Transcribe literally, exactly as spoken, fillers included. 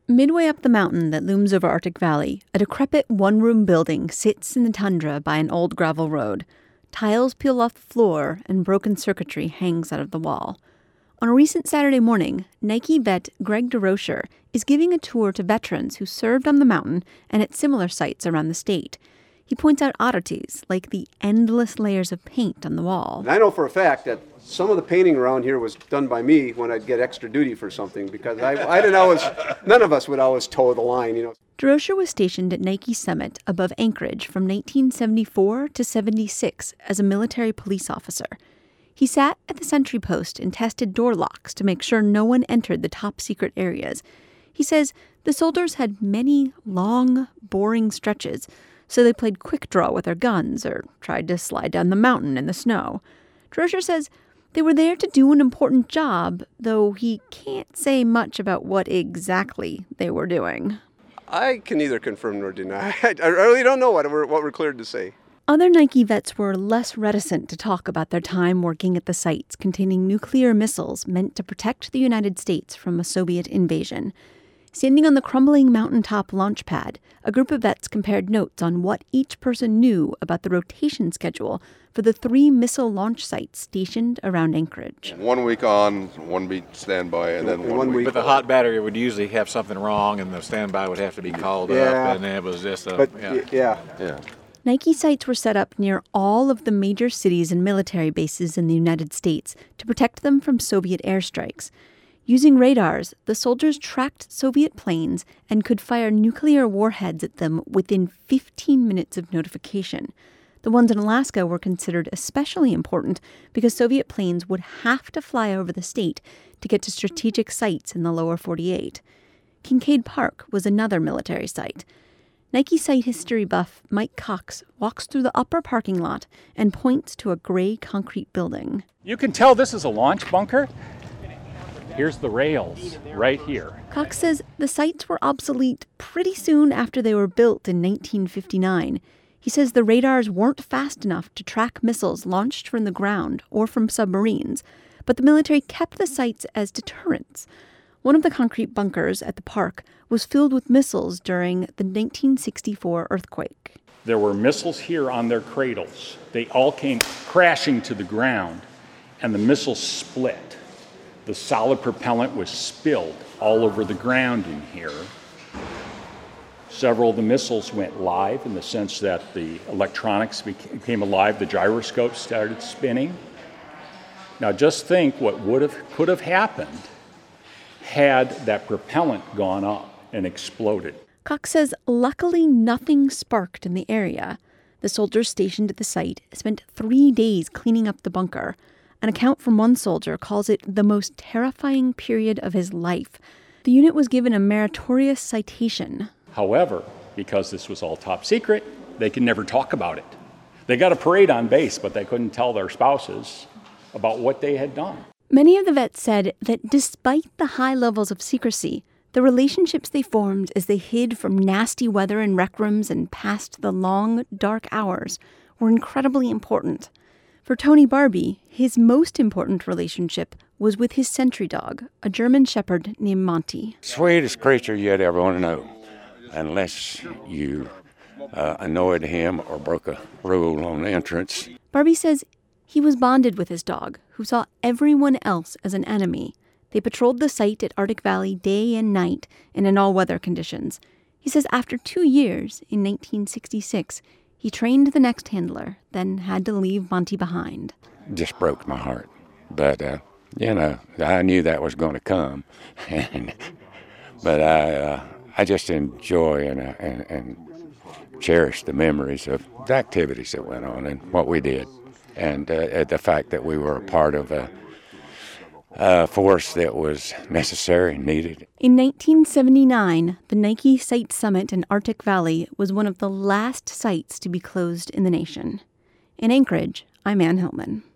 Midway up the mountain that looms over Arctic Valley, a decrepit one-room building sits in the tundra by an old gravel road. Tiles peel off the floor and broken circuitry hangs out of the wall. On a recent Saturday morning, Nike vet Greg DeRocher is giving a tour to veterans who served on the mountain and at similar sites around the state. He points out oddities like the endless layers of paint on the wall. And I know for a fact that some of the painting around here was done by me when I'd get extra duty for something, because I, I didn't always, none of us would always toe the line, you know. DeRocher was stationed at Nike Summit above Anchorage from nineteen seventy-four to seventy-six as a military police officer. He sat at the sentry post and tested door locks to make sure no one entered the top secret areas. He says the soldiers had many long, boring stretches, so they played quick draw with their guns or tried to slide down the mountain in the snow. DeRocher says they were there to do an important job, though he can't say much about what exactly they were doing. I can neither confirm nor deny. I really don't know what we're, what we're cleared to say. Other Nike vets were less reticent to talk about their time working at the sites containing nuclear missiles meant to protect the United States from a Soviet invasion. Standing on the crumbling mountaintop launch pad, a group of vets compared notes on what each person knew about the rotation schedule for the three missile launch sites stationed around Anchorage. One week on, one week standby, and then one, one week. But the hot battery would usually have something wrong, and the standby would have to be called yeah. up, and it was just a... But, yeah. yeah. yeah. Nike sites were set up near all of the major cities and military bases in the United States to protect them from Soviet airstrikes. Using radars, the soldiers tracked Soviet planes and could fire nuclear warheads at them within fifteen minutes of notification. The ones in Alaska were considered especially important because Soviet planes would have to fly over the state to get to strategic sites in the lower forty-eight. Kincaid Park was another military site. Nike site history buff Mike Cox walks through the upper parking lot and points to a gray concrete building. You can tell this is a launch bunker. Here's the rails right here. Cox says the sites were obsolete pretty soon after they were built in nineteen fifty-nine. He says the radars weren't fast enough to track missiles launched from the ground or from submarines, but the military kept the sites as deterrents. One of the concrete bunkers at the park was filled with missiles during the nineteen sixty-four earthquake. There were missiles here on their cradles. They all came crashing to the ground, and the missiles split. The solid propellant was spilled all over the ground in here. Several of the missiles went live in the sense that the electronics became alive, the gyroscopes started spinning. Now just think what would have could have happened had that propellant gone up and exploded. Cox says luckily nothing sparked in the area. The soldiers stationed at the site spent three days cleaning up the bunker. An account from one soldier calls it the most terrifying period of his life. The unit was given a meritorious citation. However, because this was all top secret, they could never talk about it. They got a parade on base, but they couldn't tell their spouses about what they had done. Many of the vets said that despite the high levels of secrecy, the relationships they formed as they hid from nasty weather in rec rooms and passed the long, dark hours were incredibly important. For Tony Barbie, his most important relationship was with his sentry dog, a German shepherd named Monty. Sweetest creature you'd ever want to know, unless you uh, annoyed him or broke a rule on entrance. Barbie says he was bonded with his dog, who saw everyone else as an enemy. They patrolled the site at Arctic Valley day and night and in all weather conditions. He says after two years, in nineteen sixty-six, he trained the next handler, then had to leave Monty behind. Just broke my heart. But, uh, you know, I knew that was going to come. and, but I uh, I just enjoy and, uh, and, and cherish the memories of the activities that went on and what we did. And uh, the fact that we were a part of a, a force that was necessary and needed. In nineteen seventy-nine, the Nike Site Summit in Arctic Valley was one of the last sites to be closed in the nation. In Anchorage, I'm Ann Hillman.